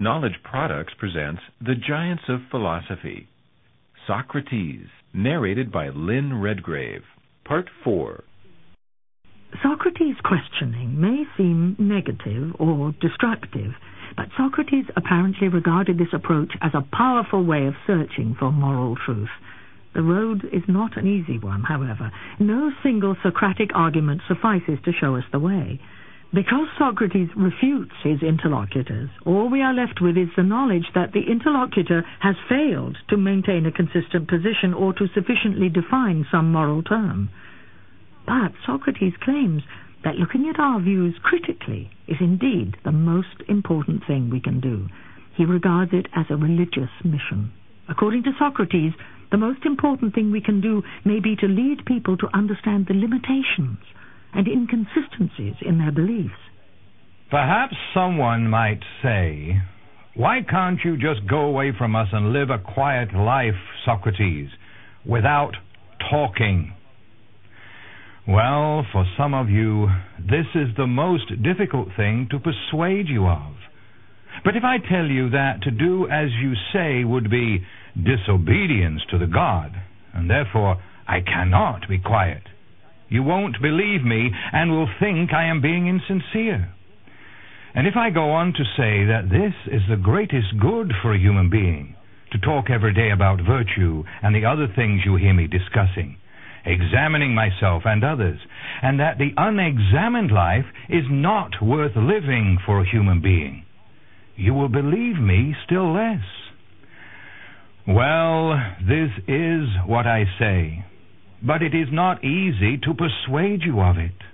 Knowledge Products presents The Giants of Philosophy. Socrates, narrated by Lynn Redgrave. Part 4. Socrates' questioning may seem negative or destructive, but Socrates apparently regarded this approach as a powerful way of searching for moral truth. The road is not an easy one, however. No single Socratic argument suffices to show us the way. Because Socrates refutes his interlocutors, all we are left with is the knowledge that the interlocutor has failed to maintain a consistent position or to sufficiently define some moral term. But Socrates claims that looking at our views critically is indeed the most important thing we can do. He regards it as a religious mission. According to Socrates, the most important thing we can do may be to lead people to understand the limitations and inconsistencies in their beliefs. Perhaps someone might say, "Why can't you just go away from us and live a quiet life, Socrates, without talking?" Well, for some of you, this is the most difficult thing to persuade you of. But if I tell you that to do as you say would be disobedience to the God, and therefore I cannot be quiet, you won't believe me and will think I am being insincere. And if I go on to say that this is the greatest good for a human being, to talk every day about virtue and the other things you hear me discussing, examining myself and others, and that the unexamined life is not worth living for a human being, you will believe me still less. Well, this is what I say, but it is not easy to persuade you of it.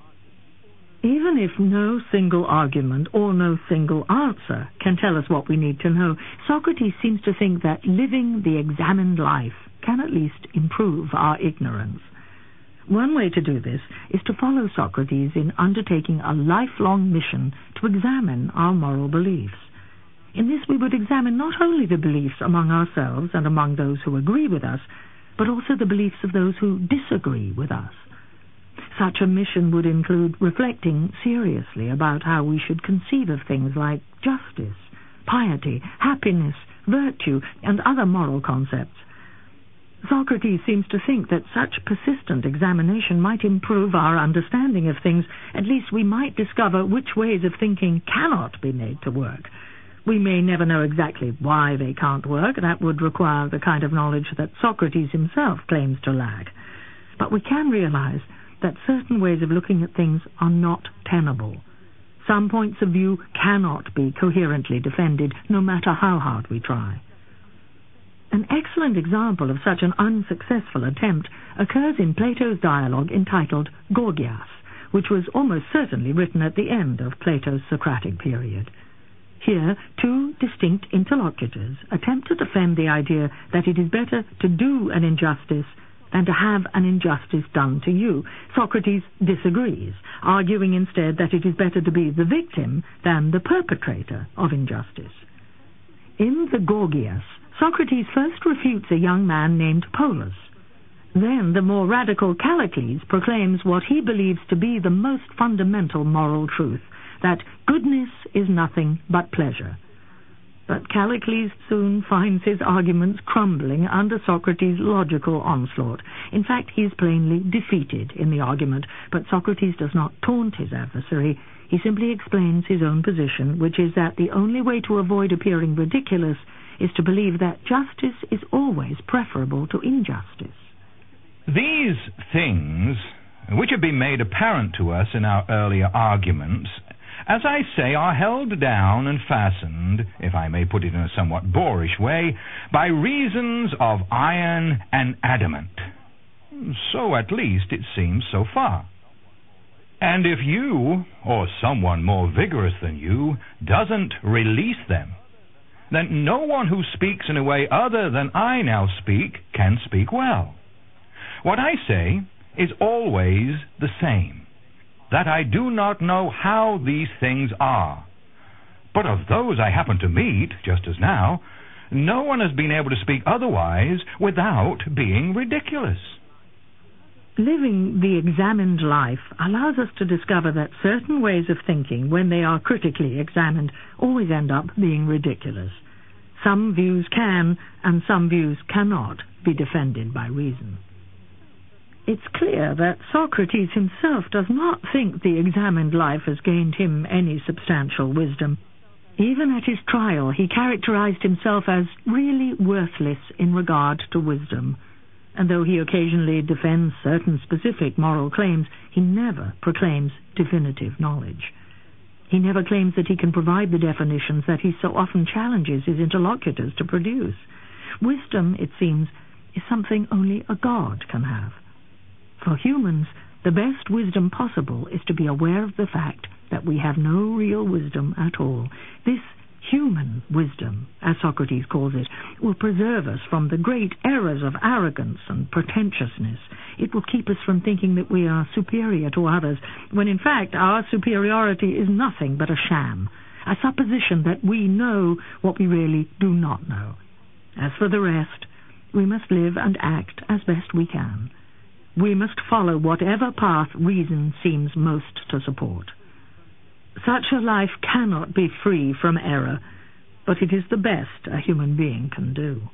Even if no single argument or no single answer can tell us what we need to know, Socrates seems to think that living the examined life can at least improve our ignorance. One way to do this is to follow Socrates in undertaking a lifelong mission to examine our moral beliefs. In this we would examine not only the beliefs among ourselves and among those who agree with us, but also the beliefs of those who disagree with us. Such a mission would include reflecting seriously about how we should conceive of things like justice, piety, happiness, virtue, and other moral concepts. Socrates seems to think that such persistent examination might improve our understanding of things. At least we might discover which ways of thinking cannot be made to work. We may never know exactly why they can't work. That would require the kind of knowledge that Socrates himself claims to lack. But we can realize that certain ways of looking at things are not tenable. Some points of view cannot be coherently defended, no matter how hard we try. An excellent example of such an unsuccessful attempt occurs in Plato's dialogue entitled Gorgias, which was almost certainly written at the end of Plato's Socratic period. Here, two distinct interlocutors attempt to defend the idea that it is better to do an injustice than to have an injustice done to you. Socrates disagrees, arguing instead that it is better to be the victim than the perpetrator of injustice. In the Gorgias, Socrates first refutes a young man named Polus. Then the more radical Callicles proclaims what he believes to be the most fundamental moral truth, that goodness is nothing but pleasure. But Callicles soon finds his arguments crumbling under Socrates' logical onslaught. In fact, he is plainly defeated in the argument, but Socrates does not taunt his adversary. He simply explains his own position, which is that the only way to avoid appearing ridiculous is to believe that justice is always preferable to injustice. These things, which have been made apparent to us in our earlier arguments, as I say, are held down and fastened, if I may put it in a somewhat boorish way, by reasons of iron and adamant. So at least it seems so far. And if you, or someone more vigorous than you, doesn't release them, then no one who speaks in a way other than I now speak can speak well. What I say is always the same, that I do not know how these things are. But of those I happen to meet, just as now, no one has been able to speak otherwise without being ridiculous. Living the examined life allows us to discover that certain ways of thinking, when they are critically examined, always end up being ridiculous. Some views can, and some views cannot, be defended by reason. It's clear that Socrates himself does not think the examined life has gained him any substantial wisdom. Even at his trial, he characterized himself as really worthless in regard to wisdom. And though he occasionally defends certain specific moral claims, he never proclaims definitive knowledge. He never claims that he can provide the definitions that he so often challenges his interlocutors to produce. Wisdom, it seems, is something only a god can have. For humans, the best wisdom possible is to be aware of the fact that we have no real wisdom at all. This human wisdom, as Socrates calls it, will preserve us from the great errors of arrogance and pretentiousness. It will keep us from thinking that we are superior to others, when in fact our superiority is nothing but a sham, a supposition that we know what we really do not know. As for the rest, we must live and act as best we can. We must follow whatever path reason seems most to support. Such a life cannot be free from error, but it is the best a human being can do.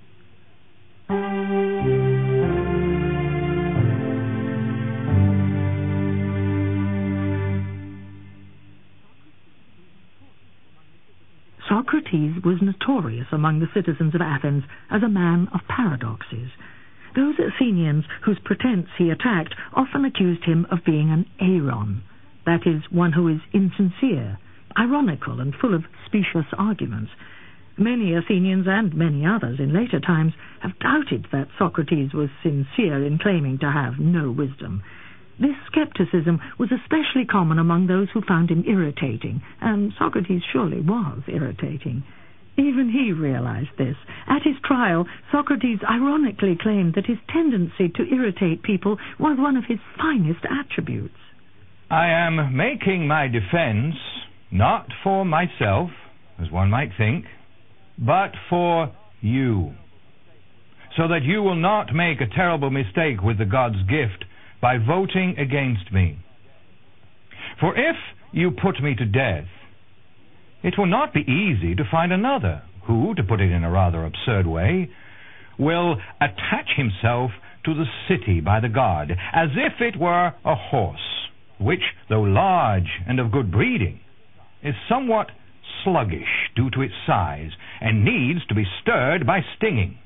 Socrates was notorious among the citizens of Athens as a man of paradoxes. Those Athenians whose pretense he attacked often accused him of being an Aaron, that is, one who is insincere, ironical, and full of specious arguments. Many Athenians and many others in later times have doubted that Socrates was sincere in claiming to have no wisdom. This skepticism was especially common among those who found him irritating, and Socrates surely was irritating. Even he realized this. At his trial, Socrates ironically claimed that his tendency to irritate people was one of his finest attributes. I am making my defense not for myself, as one might think, but for you, so that you will not make a terrible mistake with the God's gift by voting against me. For if you put me to death, it will not be easy to find another who, to put it in a rather absurd way, will attach himself to the city by the god, as if it were a horse, which, though large and of good breeding, is somewhat sluggish due to its size, and needs to be stirred by stinging.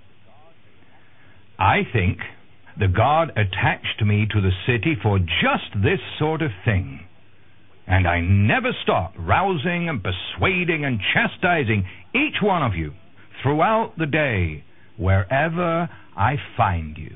I think the god attached me to the city for just this sort of thing, and I never stop rousing and persuading and chastising each one of you throughout the day, wherever I find you.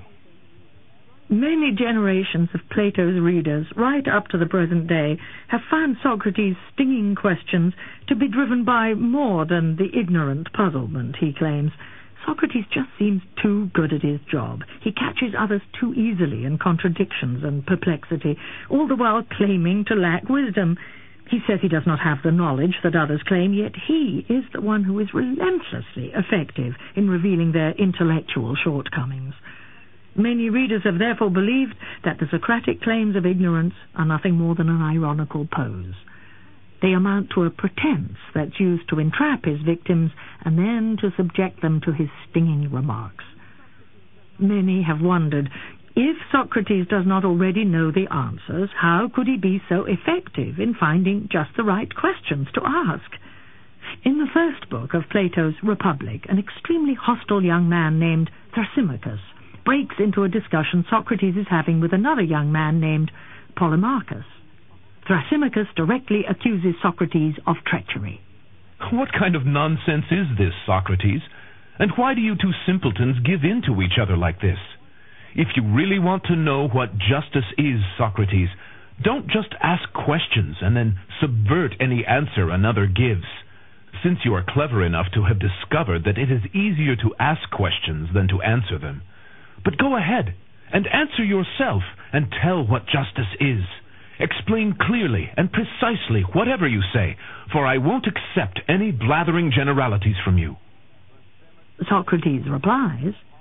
Many generations of Plato's readers, right up to the present day, have found Socrates' stinging questions to be driven by more than the ignorant puzzlement he claims. Socrates just seems too good at his job. He catches others too easily in contradictions and perplexity, all the while claiming to lack wisdom. He says he does not have the knowledge that others claim, yet he is the one who is relentlessly effective in revealing their intellectual shortcomings. Many readers have therefore believed that the Socratic claims of ignorance are nothing more than an ironical pose. They amount to a pretense that's used to entrap his victims and then to subject them to his stinging remarks. Many have wondered, if Socrates does not already know the answers, how could he be so effective in finding just the right questions to ask? In the first book of Plato's Republic, an extremely hostile young man named Thrasymachus breaks into a discussion Socrates is having with another young man named Polemarchus. Thrasymachus directly accuses Socrates of treachery. What kind of nonsense is this, Socrates? And why do you two simpletons give in to each other like this? If you really want to know what justice is, Socrates, don't just ask questions and then subvert any answer another gives. Since you are clever enough to have discovered that it is easier to ask questions than to answer them. But go ahead and answer yourself and tell what justice is. Explain clearly and precisely whatever you say, for I won't accept any blathering generalities from you. Socrates replies,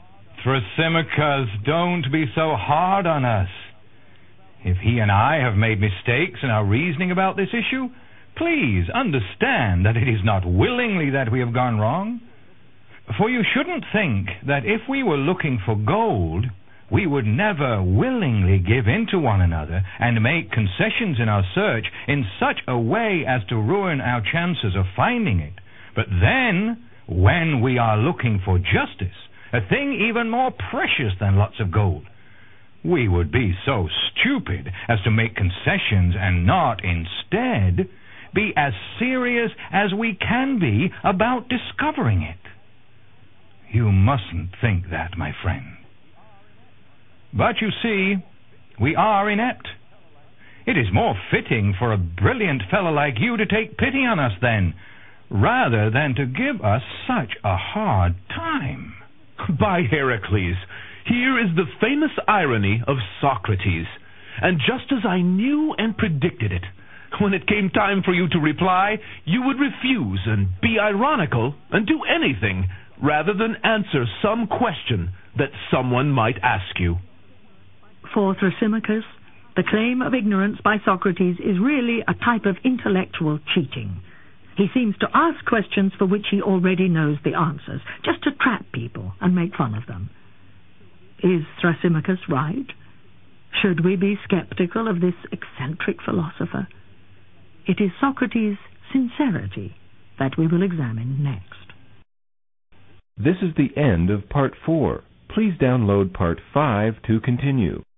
Thrasymachus, don't be so hard on us. If he and I have made mistakes in our reasoning about this issue, please understand that it is not willingly that we have gone wrong. For you shouldn't think that if we were looking for gold, we would never willingly give in to one another and make concessions in our search in such a way as to ruin our chances of finding it. But then, when we are looking for justice, a thing even more precious than lots of gold, we would be so stupid as to make concessions and not instead be as serious as we can be about discovering it. You mustn't think that, my friend. But you see, we are inept. It is more fitting for a brilliant fellow like you to take pity on us then, rather than to give us such a hard time. By Heracles, here is the famous irony of Socrates. And just as I knew and predicted it, when it came time for you to reply, you would refuse and be ironical and do anything rather than answer some question that someone might ask you. For Thrasymachus, the claim of ignorance by Socrates is really a type of intellectual cheating. He seems to ask questions for which he already knows the answers, just to trap people and make fun of them. Is Thrasymachus right? Should we be skeptical of this eccentric philosopher? It is Socrates' sincerity that we will examine next. This is the end of Part 4. Please download Part 5 to continue.